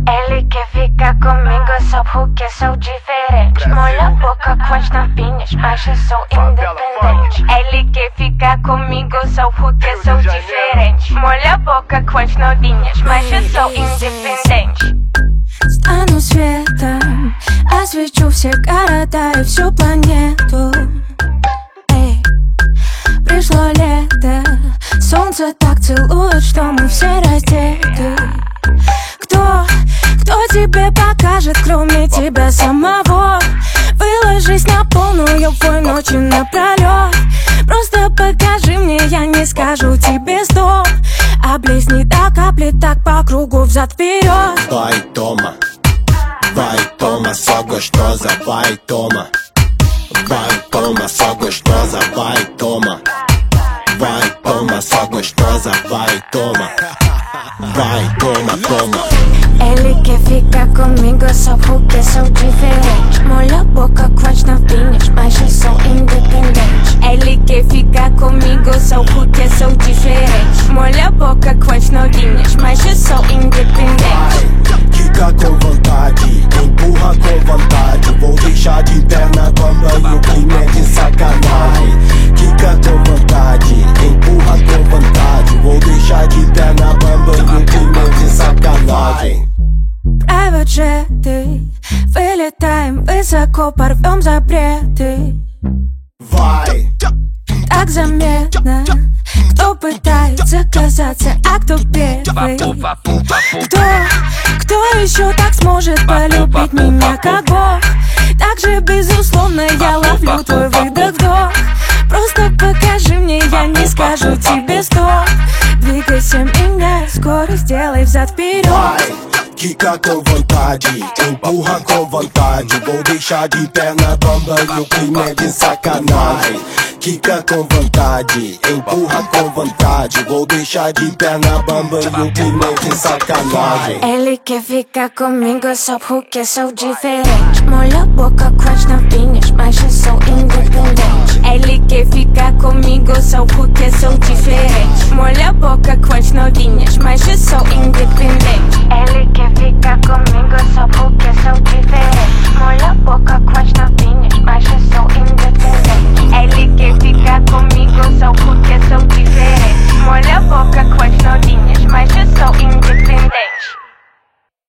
Ele quer ficar comigo só porque sou diferente. Molha a boca com as novinhas, mas eu sou independente. Ele quer ficar comigo só porque sou diferente. Molha a boca com as novinhas, mas eu sou independente. Стану светом, освещу все города и всю планету. Эй, пришло лето, солнце так целует, что мы все раздеты. Кто тебе покажет, кроме тебя самого? Выложись на полную твой ночью напролёт. Просто покажи мне, я не скажу тебе стоп. Облизни до капли, так по кругу взад-вперед. Vai toma, só gostosa, vai toma. Vai toma, só gostosa, vai toma. Vai toma, só gostosa, vai toma. Vai toma, toma. Ele quer ficar comigo só porque sou diferente. Molha a boca com as novinhas, mas eu sou independente. Ele quer ficar comigo só porque sou diferente. Molha a boca com as novinhas, mas eu sou independente. Quica com vontade, empurra com vontade. Vou deixar de perna bamba e o crime é de sacanagem. Quica com vontade, empurra com vontade. Vou deixar de perna bamba e o crime é de sacanagem. Private джеты, вылетаем высоко, порвем запреты. Vai, Так заметно, кто пытается казаться, а кто первый. Кто еще так сможет полюбить меня, как Бог? Так же безусловно я ловлю твой выдох-вдох. Просто покажи мне, я не скажу тебе стоп. Двигайся меня, скоро сделай взад-вперед. quica com vontade, empurra com vontade. Vou deixar de perna bamba e o crime é de sacanagem. Quica com vontade, empurra com vontade. Vou deixar de perna bamba e o crime é de sacanagem. Ele quer ficar comigo só porque sou diferente. Molha a boca com as novinhas, mas eu sou independente. Ele quer ficar comigo só porque sou diferente. Molha a boca com as novinhas, mas eu sou independente. Ele quer ficar comigo só porque sou diferente. Molha a boca